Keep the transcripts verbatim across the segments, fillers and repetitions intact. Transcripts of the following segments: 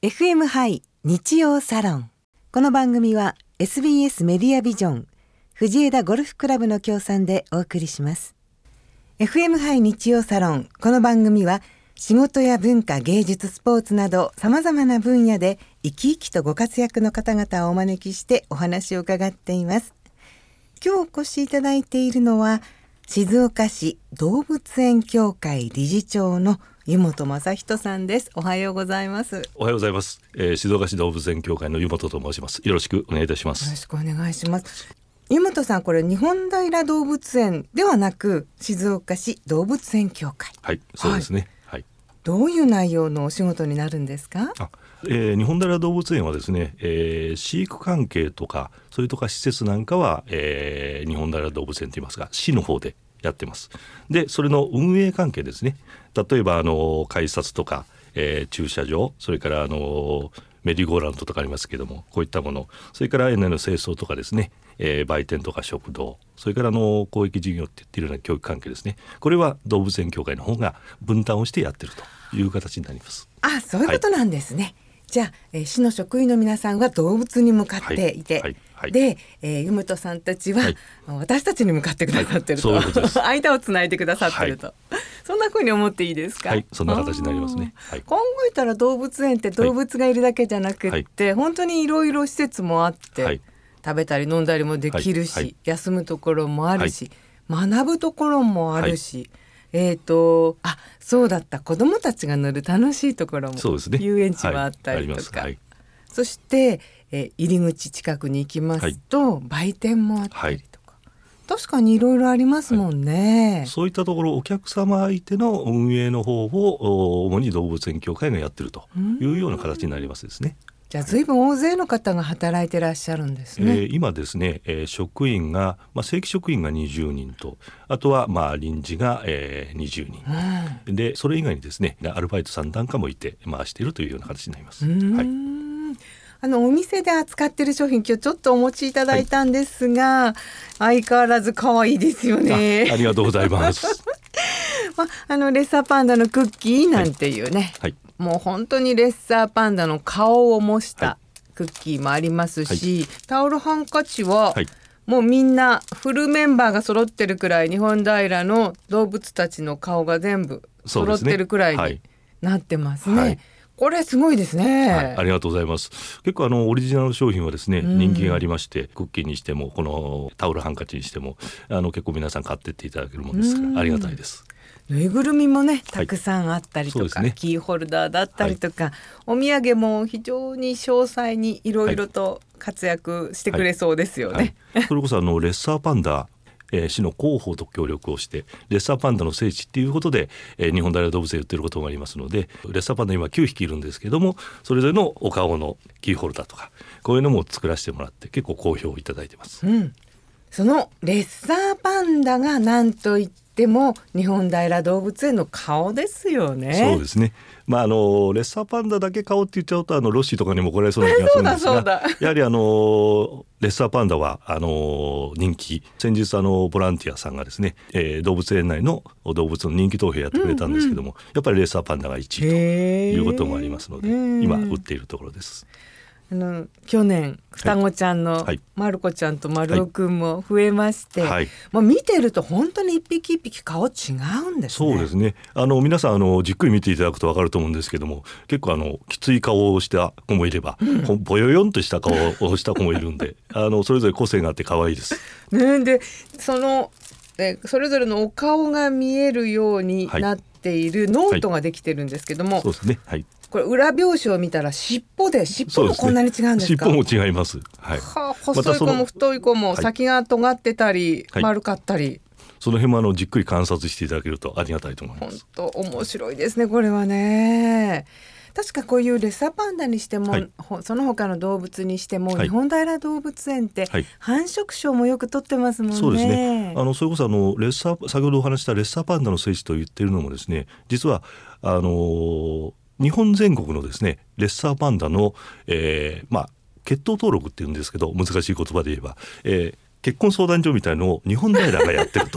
エフエム ハイ日曜サロン。この番組は エスビーエス メディアビジョン藤枝ゴルフクラブの協賛でお送りします。 エフエム ハイ日曜サロン。この番組は仕事や文化、芸術、スポーツなどさまざまな分野で生き生きとご活躍の方々をお招きしてお話を伺っています。今日お越しいただいているのは静岡市動物園協会理事長の湯本正人さんです。おはようございます。 おはようございます、えー、静岡市動物園協会の湯本と申します。よろしくお願いいたします。 よろしくお願いします。湯本さん、これ日本平動物園ではなく静岡市動物園協会。 はい、そうですね、はいはい、 どういう内容のお仕事になるんですか？ あ、えー、日本平動物園はですね、えー、飼育関係とかそれとか施設なんかは、えー、日本平動物園といいますか市の方でやってます。でそれの運営関係ですね。例えばあの改札とか、えー、駐車場、それからあのメリーゴーラウンドとかありますけども、こういったもの、それから園内の清掃とかですね、えー、売店とか食堂、それからあの公益事業って言っているような教育関係ですね。これは動物園協会の方が分担をしてやってるという形になります。 あ、そういうことなんですね、はい。じゃあ、えー、市の職員の皆さんは動物に向かっていて、はいはいはい、で、えー、湯本さんたちは、はい、私たちに向かってくださってると、はい、そういうことです。間をつないでくださってると、はい、そんな風に思っていいですか？ はい、そんな形になりますね、はい、 考えたら動物園って動物がいるだけじゃなくって、はい、本当にいろいろ施設もあって、はい、食べたり飲んだりもできるし、はいはい、休むところもあるし、はい、学ぶところもあるし、はい、えーと、あ、そうだった、子どもたちが乗る楽しいところも、そうですね、遊園地もあったりとか、はい、そして、えー、入り口近くに行きますと、はい、売店もあったりとか、はい、確かにいろいろありますもんね、はい、 そういったところお客様相手の運営の方を主に動物園協会がやってるというような形になりますですね。 じゃあ随分大勢の方が働いてらっしゃるんですね。 えー、今ですね、えー、職員が、まあ、正規職員がにじゅうにんと、あとはまあ臨時が、えー、にじゅうにん、うん、でそれ以外にですねアルバイトさんなんかもいて回しているというような形になります。 うーん、はい、あのお店で扱っている商品今日ちょっとお持ちいただいたんですが、はい、相変わらず可愛いですよね。 あ, ありがとうございますま、あのレッサーパンダのクッキーなんていうね、はいはい、もう本当にレッサーパンダの顔を模したクッキーもありますし、はい、タオルハンカチは、はい、もうみんなフルメンバーが揃ってるくらい日本平の動物たちの顔が全部揃ってるくらいになってますね。はい、これすごいですね。 はい、ありがとうございます。結構あのオリジナル商品はですね、うん、人気がありまして、クッキーにしてもこのタオルハンカチにしてもあの結構皆さん買ってっていただけるものですから、ありがたいです。 ぬいぐるみもねたくさんあったりとか、はいね、キーホルダーだったりとか、はい、お土産も非常に詳細にいろいろと活躍してくれそうですよね。はいはい、それこそあのレッサーパンダえー、市の広報と協力をしてレッサーパンダの聖地っていうことで、えー、日本平動物園売ってることがありますので、レッサーパンダ今きゅうひきいるんですけども、それぞれのお顔のキーホルダーとかこういうのも作らせてもらって結構好評いただいてます。 うん、そのレッサーパンダがなんといっても日本平動物園の顔ですよね。 そうですね、まあ、あのレッサーパンダだけ顔って言っちゃうとあのロッシーとかにも怒られそうな気がするんですがそうだそうだやはりあのレッサーパンダはあの人気、先日あのボランティアさんがですね、えー、動物園内の動物の人気投票やってくれたんですけども、うんうん、やっぱりレッサーパンダがいちいということもありますので今売っているところです。 あの去年双子ちゃんのまる子ちゃんとまるおくんも増えまして、はいはい、まあ、見てると本当に一匹一匹顔違うんですね。 そうですね、あの皆さんあのじっくり見ていただくと分かると思うんですけども、結構あのきつい顔をした子もいれば、うん、ぼよよんとした顔をした子もいるんであのそれぞれ個性があって可愛いです。 ね、でそのえそれぞれのお顔が見えるようになっているノートができてるんですけども、はい、 そうですね、はい、 これ裏表紙を見たら尻尾で尻尾もこんなに違うんですか？ 尻尾も違います、はい、 はあ、細い子も太い子も先が尖ってたり、はい、丸かったり、 その辺もあのじっくり観察していただけるとありがたいと思います。 本当面白いですねこれはね。確かこういうレッサーパンダにしても、はい、その他の動物にしても、はい、日本平動物園って繁殖賞もよく取ってますもんね。 そうですね、あのそれこそあのレッサー先ほどお話したレッサーパンダの聖地と言っているのもですね、実はあの日本全国のですねレッサーパンダの、えーまあ、血統登録っていうんですけど難しい言葉で言えば、えー、結婚相談所みたいのを日本平がやってると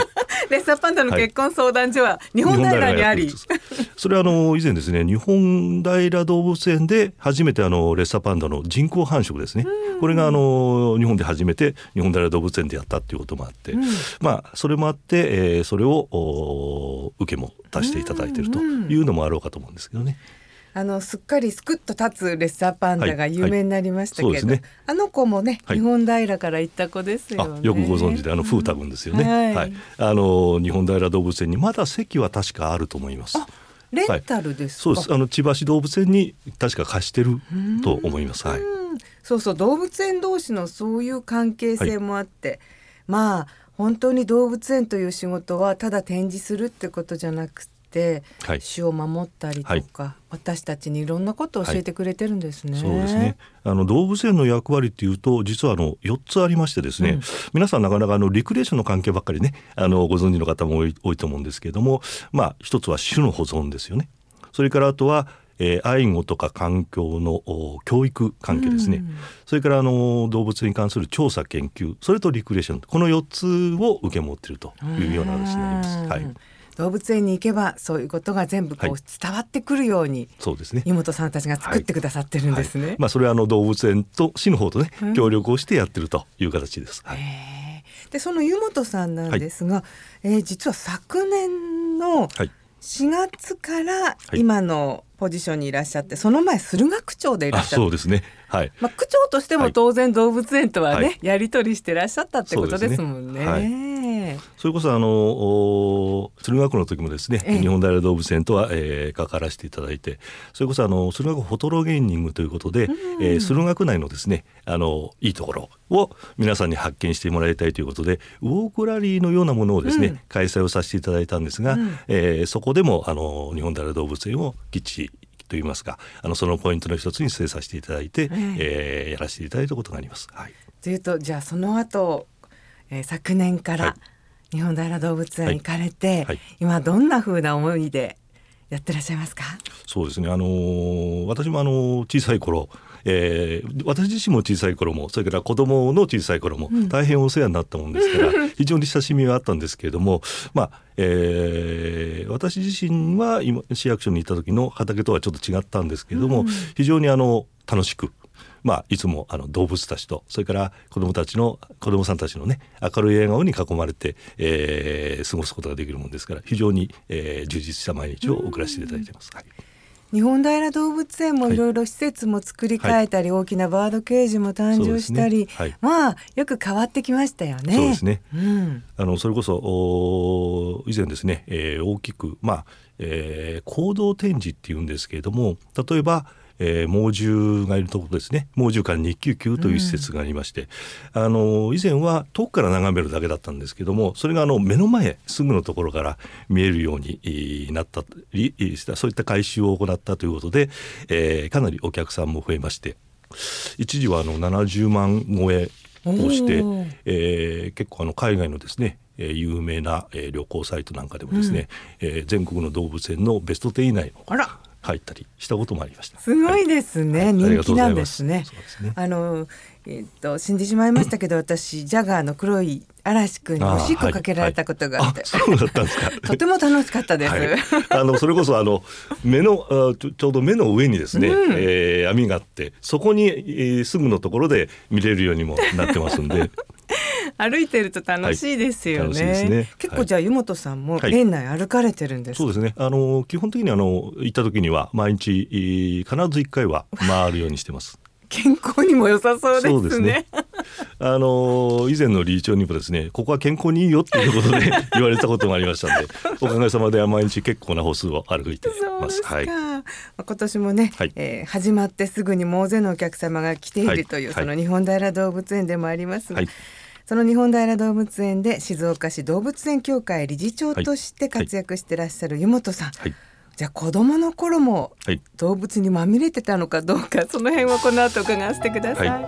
レッサーパンダの結婚相談所は日本平にあり、 それはあの以前ですね、日本平動物園で初めてあのレッサーパンダの人工繁殖ですね、これがあの日本で初めて日本平動物園でやったっていうこともあって、うん、まあそれもあって、えー、それを受けも出していただいているというのもあろうかと思うんですけどね。 あのすっかりすくっと立つレッサーパンダが有名になりましたけど、はいはいね、あの子もね、はい、日本平から行った子ですよね。 あ、よくご存知で、あの風太君ですよね、はいはい、あの日本平動物園にまだ席は確かあると思います。 あ、レンタルですか。 はい、そうです。あの千葉市動物園に確か貸してると思います。はい、 そうそう、動物園同士のそういう関係性もあって、はい、まあ本当に動物園という仕事はただ展示するってことじゃなくて、はい、種を守ったりとか、はい、私たちにいろんなことを教えてくれてるんですね。 はい、そうですね。あの動物園の役割っていうと実はあのよっつありましてですね、うん、皆さんなかなかあのリクレーションの関係ばっかりね、あのご存知の方も多い、多いと思うんですけれども、まあ一つは種の保存ですよね。それからあとはえー、愛護とか環境の教育関係ですね、うん、それからあの動物に関する調査研究、それとリクレーション、このよっつを受け持っているというような話になります。はい、 動物園に行けばそういうことが全部こう伝わってくるように、はい、 そうですね、 湯本さんたちが作ってくださってるんですね。はいはい、 まあ、それはあの動物園と市の方とね、うん、協力をしてやってるという形です。はい、 でその湯本さんなんですが、はい、えー、実は昨年のしがつから今のポジションにいらっしゃって、その前駿河区長でいらっしゃった。 あ、そうですね、はい、 まあ、区長としても当然動物園とはね、はい、やり取りしてらっしゃったってことですもんね。 そうですね、はい、それこそあの駿河区の時もですね、ええ、日本平動物園とは、えー、関わらせていただいて、それこそあの駿河区フォトロゲーニングということで、うん、えー、駿河区内のですね、あのいいところを皆さんに発見してもらいたいということでウォークラリーのようなものをですね、うん、開催をさせていただいたんですが、うん、えー、そこでもあの日本平動物園をきっちりといいますか、あのそのポイントの一つに据えさせていただいて、うん、えー、やらせていただいたことがあります。はい、 というと、じゃあその後、えー、昨年から日本平動物園行かれて、はいはい、今どんな風な思いでやってらっしゃいますか？ そうですね、あのー、私もあの小さい頃、えー、私自身も小さい頃も、それから子供の小さい頃も大変お世話になったもんですから、うん、非常に親しみはあったんですけれども、まあえー、私自身は今市役所にいた時の畑とはちょっと違ったんですけれども、うん、非常にあの楽しく、まあ、いつもあの動物たちと、それから子どもたちの子どもさんたちのね、明るい笑顔に囲まれて、えー、過ごすことができるものですから、非常に、えー、充実した毎日を送らせていただいています。はい、 日本平動物園もいろいろ施設も作り変えたり、はい、大きなバードケージも誕生したり、ね、はい、まあよく変わってきましたよね。 そうですね、うん、あのそれこそ以前ですね、えー、大きく、まあえー、行動展示っていうんですけれども、例えばえー、猛獣がいるところですね、猛獣館にきゅうきゅうという施設がありまして、うん、あの以前は遠くから眺めるだけだったんですけども、それがあの目の前すぐのところから見えるようになったり、そういった改修を行ったということで、えー、かなりお客さんも増えまして、一時はあのななじゅうまん超えをして、えー、結構あの海外のですね、えー、有名な、えー、旅行サイトなんかでもですね、うん、えー、全国の動物園のベストじゅう以内のあら入ったりしたこともありました。 すごいですね、はい、人気なんですね。 そうですね、 あの、えー、っと死んでしまいましたけど私ジャガーの黒い嵐くんにおしっこかけられたことがあって、 はいはい、あ、そうだったんですか。 とても楽しかったです。はい、 あのそれこそあの目のあちょ、ちょうど目の上にですね、うん、えー、網があって、そこに、えー、すぐのところで見れるようにもなってますんで歩いてると楽しいですよね。はい、楽しいですね。結構じゃあ湯本さんも園内歩かれてるんですか？ はい、そうですね、あの基本的にあの行った時には毎日必ずいっかいは回るようにしてます。 健康にも良さそうですね。 そうですね、あの以前の理事長にもですね、ここは健康にいいよっていうことで言われたこともありましたのでおかげさまで毎日結構な歩数を歩いてます。はい、 今年もね、はい、えー、始まってすぐにも大勢のお客様が来ているという、はい、その日本平動物園でもありますが、はい、その日本平動物園で静岡市動物園協会理事長として活躍してらっしゃる湯本さん、はい、じゃあ子どもの頃も動物にまみれてたのかどうか、その辺はこの後伺わせてください。はい、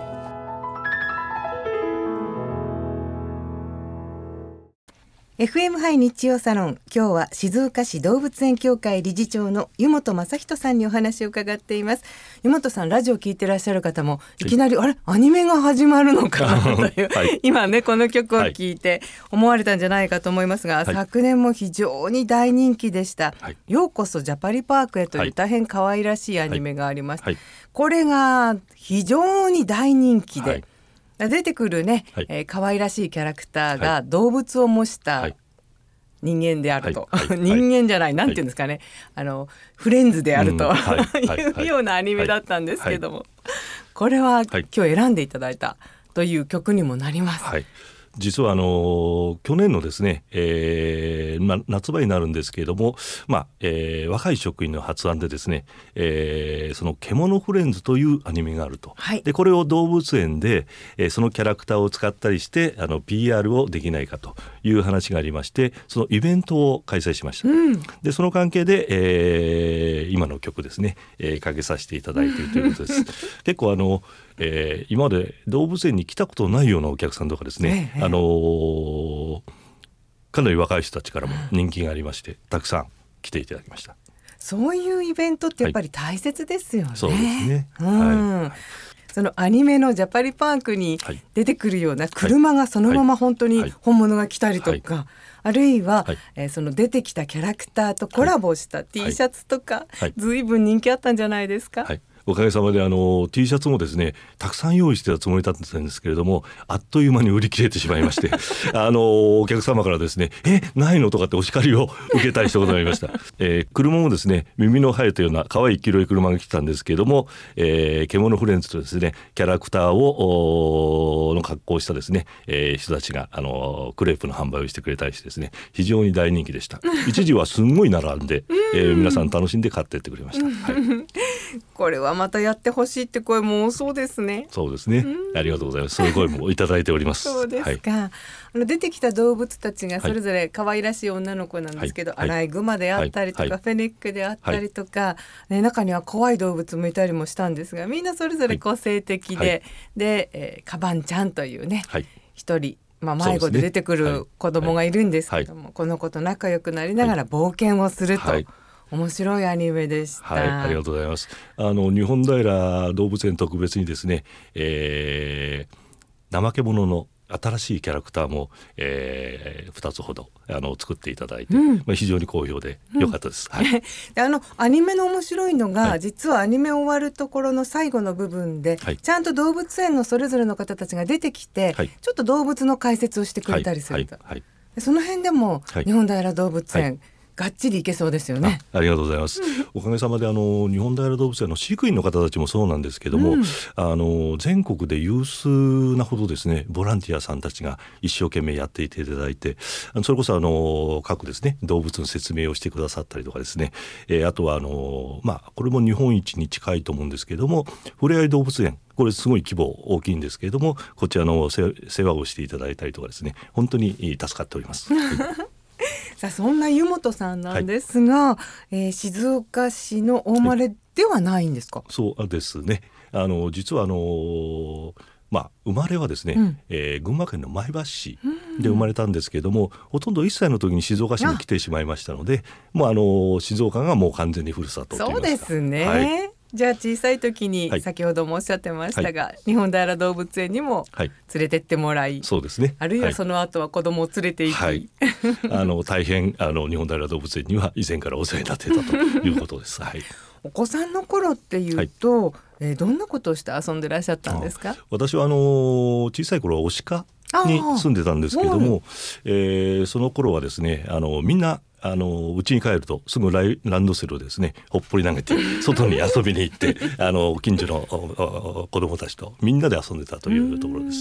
エフエム 杯日曜サロン、今日は静岡市動物園協会理事長の湯本正人さんにお話を伺っています。湯本さん、ラジオ聞いてらっしゃる方もいきなり、はい、あれアニメが始まるのかなという、はい、今ねこの曲を聞いて思われたんじゃないかと思いますが、はい、昨年も非常に大人気でした、はい、ようこそジャパリパークへという大変可愛らしいアニメがありました、はいはい、これが非常に大人気で、はい出てくるね、はいえー、可愛らしいキャラクターが動物を模した人間であると、はいはい、人間じゃない、なんていうんですかね、はい、あのフレンズであると、うんはいはい、いうようなアニメだったんですけども、はいはい、これは今日選んでいただいたという曲にもなります、はい実はあの去年のですね、えーま、夏場になるんですけれども、まあえー、若い職員の発案でですね、えー、その獣フレンズというアニメがあると、はい、でこれを動物園で、えー、そのキャラクターを使ったりしてあの ピーアール をできないかという話がありまして、そのイベントを開催しました、うん、でその関係で、えー、今の曲ですね、えー、かけさせていただいているということです結構あのえー、今まで動物園に来たことないようなお客さんとかですね、ええあのー、かなり若い人たちからも人気がありまして、たくさん来ていただきました。 そういうイベントってやっぱり大切ですよね、はい、 そうですね、 うんはい、そのアニメのジャパリパークに出てくるような車がそのまま本当に本物が来たりとか、はいはいあるいは、はいえー、その出てきたキャラクターとコラボした T シャツとか、はい、ずいぶん人気あったんじゃないですか、はいおかげさまであの T シャツもですねたくさん用意してたつもりだったんですけれども、あっという間に売り切れてしまいましてあのお客様からですねえないのとかってお叱りを受けたりしたことがありました、えー、車もですね耳の生えたような可愛い黄色い車が来たんですけれども、えー、獣フレンズとですねキャラクターをの格好をしたですね、えー、人たちがあのクレープの販売をしてくれたりしてですね非常に大人気でした一時はすんごい並んで、えー、皆さん楽しんで買ってってくれました、はい、 これはまたやってほしいって声も多そうですね。 そうですね、ありがとうございます。そういう声もいただいておりますそうですか、はい、あの出てきた動物たちがそれぞれ可愛らしい女の子なんですけど、はい、アライグマであったりとか、はい、フェネックであったりとか、はいね、中には怖い動物もいたりもしたんですが、みんなそれぞれ個性的で、はい、で、えー、カバンちゃんというね一、はい、人まあ、迷子で出てくる子供がいるんですけども、はいはい、この子と仲良くなりながら冒険をすると、はいはい面白いアニメでした。 はい、ありがとうございます。あの日本平動物園特別にですね、えー、怠け者の新しいキャラクターも、えー、ふたつほどあの作っていただいて、うんまあ、非常に好評で良かったです、うんはい、 であのアニメの面白いのが、はい、実はアニメ終わるところの最後の部分で、はい、ちゃんと動物園のそれぞれの方たちが出てきて、はい、ちょっと動物の解説をしてくれたりすると、はいはいはい、その辺でも、はい、日本平動物園、はいがっちりいけそうですよね。 あ、ありがとうございますおかげさまであの日本平動物園の飼育員の方たちもそうなんですけども、うん、あの全国で有数なほどですねボランティアさんたちが一生懸命やっていていただいて、それこそあの各ですね動物の説明をしてくださったりとかですね、えー、あとはあの、まあ、これも日本一に近いと思うんですけどもふれあい動物園、これすごい規模大きいんですけれども、こちらの世話をしていただいたりとかですね本当に助かっておりますはいさあそんな湯本さんなんですが、はいえー、静岡市のお生まれではないんですか。はい、 そうですね、あの実はあのまあ、生まれはですね、うんえー、群馬県の前橋市で生まれたんですけれども、うん、ほとんどいっさいの時に静岡市に来てしまいましたので、もうあの静岡がもう完全にふるさとといいますか。 そうですね、はいじゃあ小さい時に先ほどもおっしゃってましたが、はい、日本平動物園にも連れてってもらい、はい、 そうですね、 あるいはその後は子供を連れて行き、はい、 あの大変あの日本平動物園には以前からお世話になっていたということです、はい、 お子さんの頃っていうと、はいえー、どんなことをして遊んでらっしゃったんですか。 私はあの小さい頃はオシカに住んでたんですけれども、えー、その頃はですねあのみんなあの家に帰るとすぐライランドセルをですねほっぽり投げて外に遊びに行ってあの近所の子どもたちとみんなで遊んでたというところです。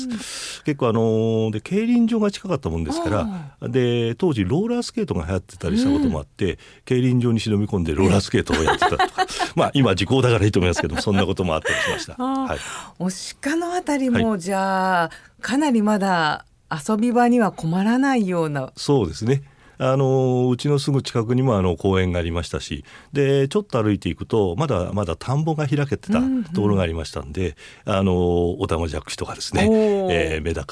結構あので競輪場が近かったもんですからで当時ローラースケートが流行ってたりしたこともあって、うん、競輪場に忍び込んでローラースケートをやってたとかまあ今時効だからいいと思いますけどそんなこともあったりしました。はい、 お鹿のあたりも、はい、じゃあかなりまだ遊び場には困らないような。 そうですね、あのうちのすぐ近くにもあの公園がありましたし、でちょっと歩いていくとまだまだ田んぼが開けてたところがありましたんで、うんうん、あのオタマジャクシとかですね、えー、メダカ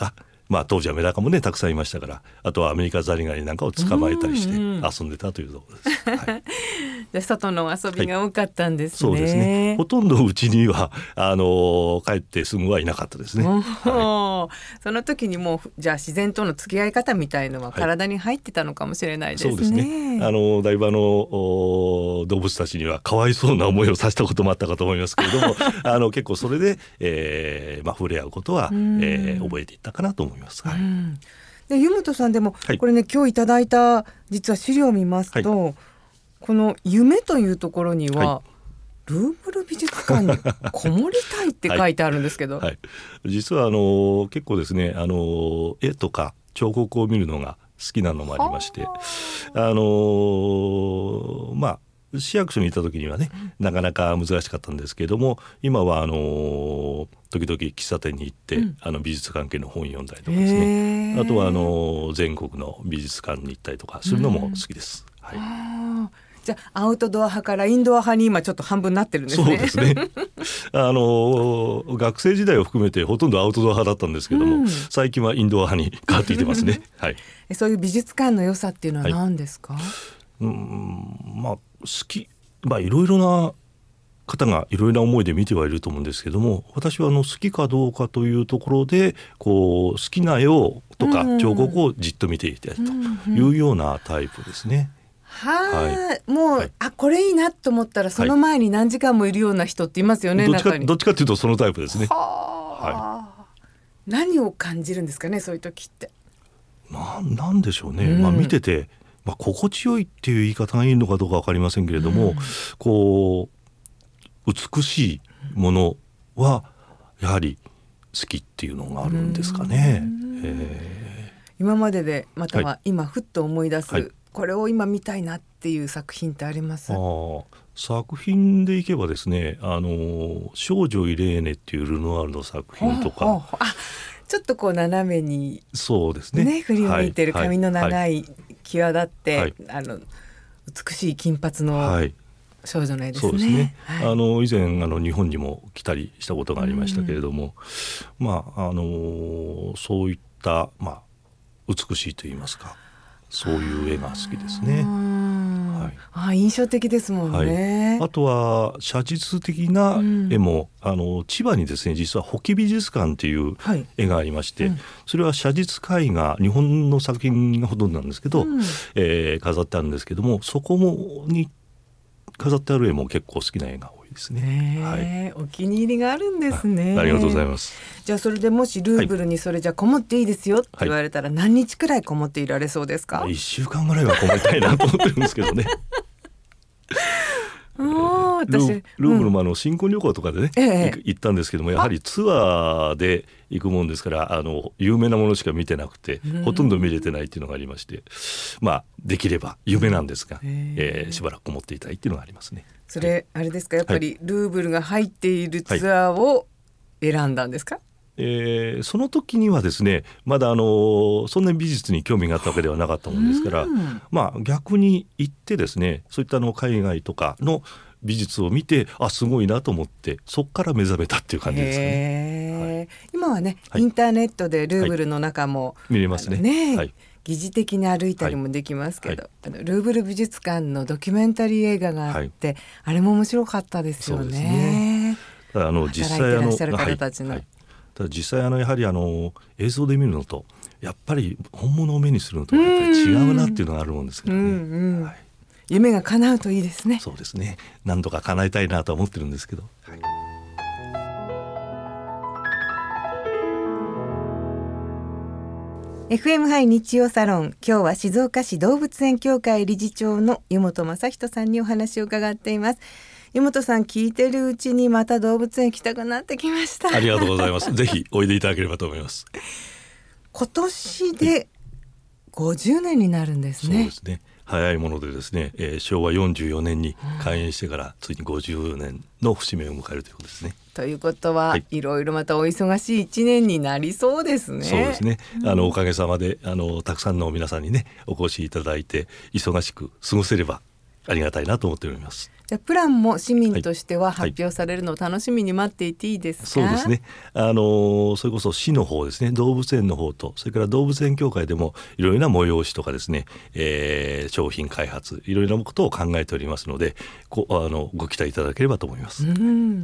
まあ、当時はメダカもねたくさんいましたから、あとはアメリカザリガニなんかを捕まえたりして遊んでたというところです、はい、 で外の遊びが多かったんですね、 はい、そうですね。ほとんどうちにはあの帰ってすぐはいなかったですね、 はい、その時にもうじゃあ自然との付き合い方みたいのは体に入ってたのかもしれないですね、はい、 そうですね。あのだいぶあの動物たちにはかわいそうな思いをさせたこともあったかと思いますけれどもあの結構それで、えーまあ、触れ合うことは、えー、覚えていったかなと思います、はい、 で湯本さんでも、 はい、これね今日いただいた実は資料を見ますと、はい、この夢というところには、はい、ルーブル美術館にこもりたいって書いてあるんですけど、 はいはい、実はあの結構ですねあの絵とか彫刻を見るのが好きなのもありまして、あのまあ市役所にいた時にはねなかなか難しかったんですけれども、今はあの時々喫茶店に行って、うん、あの美術関係の本読んだりとかですね、あとはあの全国の美術館に行ったりとかするのも好きです、うん、はい。 じゃあアウトドア派からインドア派に今ちょっと半分なってるんですね。 そうですねあの学生時代を含めてほとんどアウトドア派だったんですけども、うん、最近はインドア派に変わってきてますね、はい、 そういう美術館の良さっていうのは何ですか？はい、 うーんまあ好き、まあいろいろな方がいろいろな思いで見てはいると思うんですけども、私はあの好きかどうかというところでこう好きな絵をとか彫刻をじっと見ていたいというようなタイプですね。 ははい、もう、はい、あこれいいなと思ったらその前に何時間もいるような人っていますよね、 はい、どっちか、 中に。 どっちかというとそのタイプですね。は、 はい、何を感じるんですかねそういう時って。 な、なんでしょうね、うんまあ、見てて、まあ、心地よいっていう言い方がいいのかどうか分かりませんけれども、うん、こう美しいものはやはり好きっていうのがあるんですかね、うんえー、 今まででまたは今ふっと思い出す、はいはい、これを今見たいなっていう作品ってあります？ あ作品でいけばですね、あの少女イレーネっていうルノワールの作品とか、 ほうほうほう、あちょっとこう斜めに、 そうですね、 ね、振り向いてる髪の長い際立って、 はい、 あの美しい金髪の少女の絵ですね。 そうですね、はい、あの以前あの日本にも来たりしたことがありましたけれども、まああのそういった、まあ、美しいといいますかそういう絵が好きですね。 はい、あ印象的ですもんね、 はい、あとは写実的な絵も、うん、あの千葉にですね実は保木美術館っていう絵がありまして、はいうん、それは写実絵画日本の作品がほとんどなんですけど、うんえー、飾ってあるんですけども、そこもに飾ってある絵も結構好きな絵が多いですね、はい、 お気に入りがあるんですね。 あ, ありがとうございます。 じゃあそれでもしルーブルにそれじゃこもっていいですよって言われたら何日くらいこもっていられそうですか？ はい、いっしゅうかんぐらいはこもりたいなと思ってるんですけどね私ルーブルもあの新婚旅行とかでね、うんええ、行ったんですけども、やはりツアーで行くもんですからあの有名なものしか見てなくてほとんど見れてないっていうのがありまして、まあできれば夢なんですが、えー、しばらくこもっていたいっていうのがありますね。 それ、はい、あれですかやっぱりルーブルが入っているツアーを選んだんですか？はいえー、その時にはですねまだあのそんなに美術に興味があったわけではなかったもんですから、まあ、逆に行ってですねそういったの海外とかの美術を見てあすごいなと思ってそこから目覚めたっていう感じですかね、はい、 今はね、はい、インターネットでルーブルの中も、はい、 見れますね、 ね、 はい、 疑似的に歩いたりもできますけど、はい、あのルーブル美術館のドキュメンタリー映画があって、はい、あれも面白かったですよね。そうですね。 ただあの実際働いてらっしゃる方たちの、はいはい、 ただ実際あのやはりあの映像で見るのとやっぱり本物を目にするのとやっぱり違うなっていうのがあるもんですけどね、うんうんはい、 夢が叶うといいですね。 そうですね、何度か叶えたいなと思ってるんですけど、はい、 エフエム 杯日曜サロン、今日は静岡市動物園協会理事長の湯本正人さんにお話を伺っています。湯本さん聞いてるうちにまた動物園行きたくなってきました。 ありがとうございますぜひおいでいただければと思います。 今年でごじゅうねんになるんですね。 そうですね、早いものでですね、えー、しょうわよんじゅうよねんに開園してからついにごじゅうねんの節目を迎えるということですね。 ということは、はい、いろいろまたお忙しいいちねんになりそうですね。 そうですね、あのおかげさまであのたくさんの皆さんにねお越しいただいて忙しく過ごせればありがたいなと思っております。 じゃあプランも市民としては発表されるのを楽しみに待っていていいですか？ そうですね、あのそれこそ市の方ですね、動物園の方とそれから動物園協会でもいろいろな催しとかですね、えー、商品開発いろいろなことを考えておりますので、ごあのご期待いただければと思います。 うん、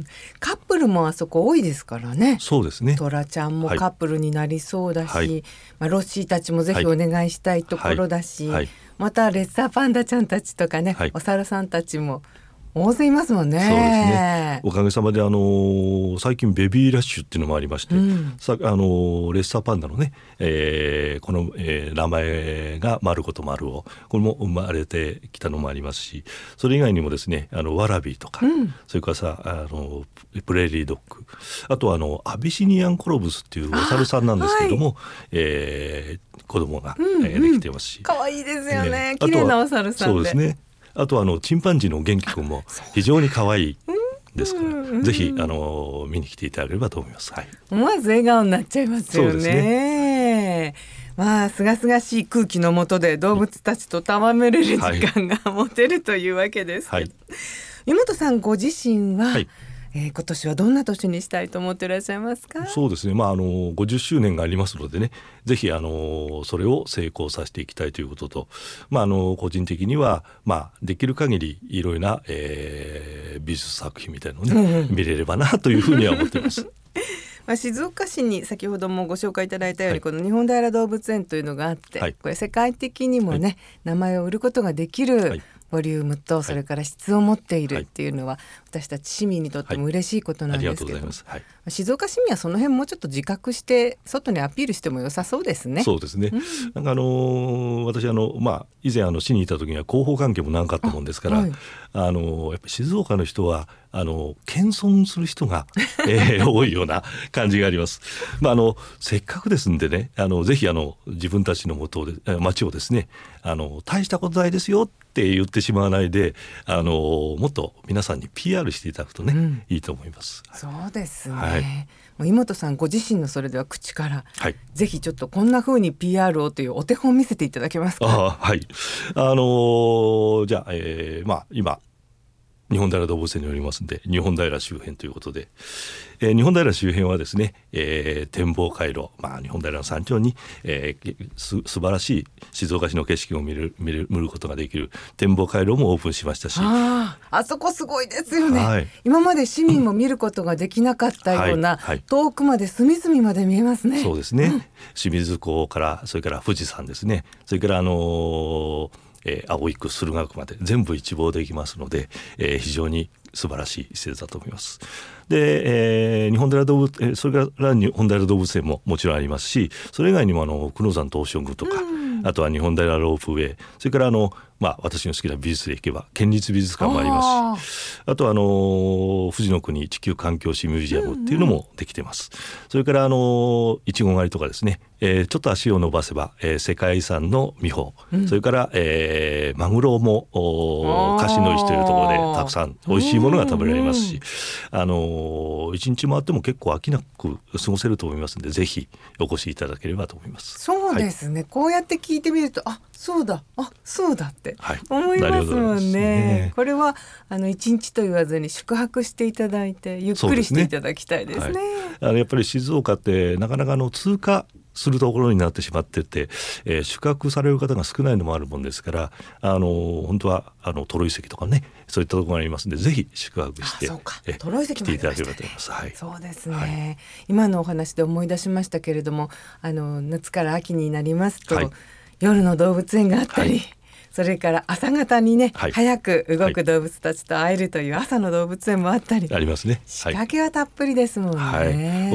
カップルもあそこ多いですからね。 そうですね、 トラちゃんもカップルになりそうだし、はい、まあ、ロッシーたちもぜひお願いしたいところだし、はいはいはい、またレッサーパンダちゃんたちとかね、はい、お猿さんたちも大勢いますもんね。 そうですね、おかげさまであの最近ベビーラッシュっていうのもありまして、うん、さあのレッサーパンダのね、えー、この、えー、名前がマルコとマルオ、これも生まれてきたのもありますし、それ以外にもですね、あのワラビーとか、うん、それからさあのプレーリードッグ、あとはあのアビシニアンコロブスっていうお猿さんなんですけども、はい、えー、子供が、うんうん、えー、できてますし、 可愛いですよね、綺麗なお猿さんで。 そうですね、あとはあのチンパンジーの元気くんも非常に可愛いですから、うん、ぜひあの見に来ていただければと思います、はい、 思わず笑顔になっちゃいますよね。 そうですね、 まあすがすがしい空気の下で動物たちと戯れる時間が持てるというわけですけど、はい、湯本さんご自身は、はい、えー、今年はどんな年にしたいと思っていらっしゃいますか？ そうですね、まあ、あのごじゅっしゅうねんがありますのでね、ぜひあのそれを成功させていきたいということと、まあ、あの個人的には、まあ、できる限りいろいろな、えー、美術作品みたいなのを、ね、うんうん、見れればなというふうには思っていますまあ、静岡市に先ほどもご紹介いただいたように、はい、この日本平動物園というのがあって、はい、これ世界的にもね、はい、名前を売ることができる、はい、ボリュームとそれから質を持っているっていうのは、はい、私たち市民にとっても嬉しいことなんですけど、はいはい、静岡市民はその辺もうちょっと自覚して外にアピールしても良さそうですね。 そうですね、うん、なんかあのー、私あの、まあ、以前あの市にいた時には広報関係も長かったもんですから、あ、はい、あのやっぱり静岡の人はあの謙遜する人が、えー、多いような感じがあります。まあ、あのせっかくですんでね、あのぜひあの自分たちの元で町をですね、あの大したことないですよって言ってしまわないで、あのもっと皆さんに ピーアール していただくとね、うん、いいと思います。 そうですね、はい、もう井本さんご自身のそれでは口から、 はい、 ぜひちょっとこんな風に ピーアール をというお手本見せていただけますか？ あ、はい、あのー、じゃあ、えー、まあ今日本平動物園におりますので、日本平周辺ということで、えー、日本平周辺はですね、えー、展望回路、まあ、日本平の山頂に、えー、す素晴らしい静岡市の景色を見る、見る、見ることができる展望回路もオープンしましたし、 あ, あそこすごいですよね、はい、今まで市民も見ることができなかったような、はいはい、遠くまで隅々まで見えますね。 そうですね、うん、清水港からそれから富士山ですね、それからあのーえー、葵区駿河区まで全部一望できますので、えー、非常に素晴らしい施設だと思います。で、えー、日本平動物、えー、それから日本平動物園ももちろんありますし、それ以外にもあの久能山東照宮とか、うん、あとは日本平ロープウェイ、それからあのまあ、私の好きな美術でいけば県立美術館もありますし、 あ, あとはあの富士の国地球環境史ミュージアムっていうのもできてます、うんうん、それからあのいちご狩りとかですね、えー、ちょっと足を伸ばせば、えー、世界遺産の美保、うん、それから、えー、マグロも樫の石というところでたくさん美味しいものが食べられますし、うんうん、あの一日回っても結構飽きなく過ごせると思いますので、ぜひお越しいただければと思います。 そうですね、はい、こうやって聞いてみると、あ、そうだ、あ、そうだって思いますもん ね, ねこれはあの一日と言わずに宿泊していただいてゆっくりしていただきたいですね。 そうですね、はい、あのやっぱり静岡ってなかなかの通過するところになってしまってて、えー、宿泊される方が少ないのもあるもんですから、あの本当はあのトロ遺跡とかね、そういったところがありますので、ぜひ宿泊してトロ遺跡来ていただければと思います。はい、 そうですね、はい、今のお話で思い出しましたけれども、あの夏から秋になりますと、はい、夜の動物園があったり、はい、それから朝方にね、はい、早く動く動物たちと会えるという朝の動物園もあったり、 ありますね。 仕掛けはたっぷりですもんね。はい、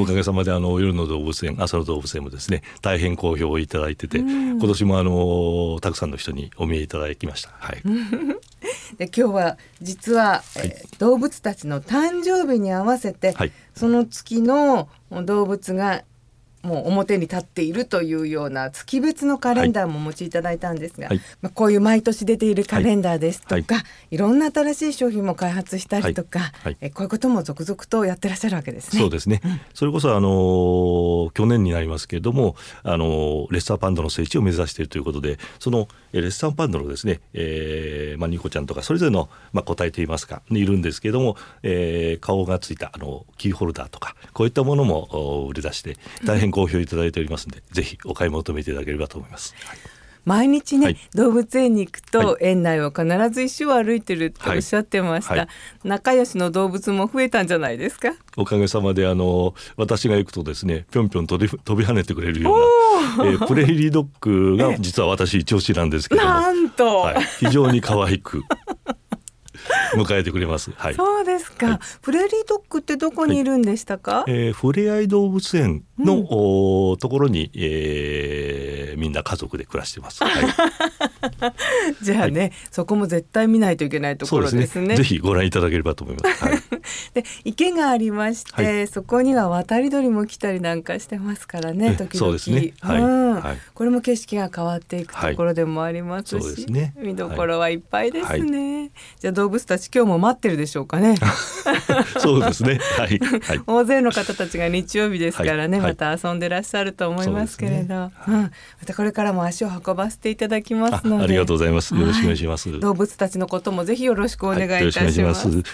おかげさまであの夜の動物園、朝の動物園もですね、大変好評をいただいてて、うん、今年もあのたくさんの人にお見えいただきました。はい、 で今日は実は、はい、えー、動物たちの誕生日に合わせて、はい、その月の動物がもう表に立っているというような月別のカレンダーもお持ちいただいたんですが、 はい、 まあ、こういう毎年出ているカレンダーですとか、はいはい、いろんな新しい商品も開発したりとか、はいはい、えこういうことも続々とやってらっしゃるわけですね。 そうですね、うん、それこそあの去年になりますけれども、あのレッサーパンダの聖地を目指しているということで、そのレッサーパンダのですね、えーまあ、ニコちゃんとかそれぞれの、まあ、個体といいますかにいるんですけれども、えー、顔がついたあのキーホルダーとかこういったものも売り出して大変好評いただいておりますので、うん、ぜひお買い求めいただければと思います。はい、 毎日ね、はい、動物園に行くと、 はい、 園内を必ず一周歩いてるっておっしゃってました、はいはい、仲良しの動物も増えたんじゃないですか。 おかげさまであの私が行くとですね、ぴょんぴょん飛び、飛び跳ねてくれるような、えー、プレーリードッグが実は私一押しなんですけども、 なんと、 はい、非常に可愛く迎えてくれます。はい、 そうですか、はい、プレーリードッグってどこにいるんでしたか。 はい、えー、ふれあい動物園の、うん、ところに、えー、みんな家族で暮らしてます。はい、 じゃあね、はい、そこも絶対見ないといけないところですね。 そうですね、ぜひご覧いただければと思います。はい、 で池がありまして、はい、そこには渡り鳥も来たりなんかしてますからね、時々。 そうですね、はい、 うんはい、 これも景色が変わっていくところでもありますし、はい、そうですね、見どころはいっぱいですね。はい、じゃあ動物たち今日も待ってるでしょうかね。 そうですね、はいはい、 大勢の方たちが日曜日ですからね、はい、また遊んでらっしゃると思いますけれど、ね、うん、またこれからも足を運ばせていただきますので。 あ, ありがとうございます。よろしくお願いします。 はい、動物たちのこともぜひよろしくお願いいたします。はい、よろしくお願いします。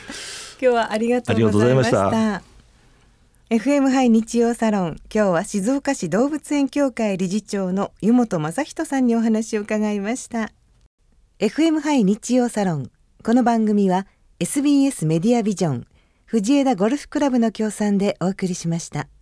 今日はありがとうございました。エフエム ハイ日曜サロン、今日は静岡市動物園協会理事長の湯本正人さんにお話を伺いました。 エフエム ハイ日曜サロン、この番組は エスビーエス メディアビジョン藤枝ゴルフクラブの協賛でお送りしました。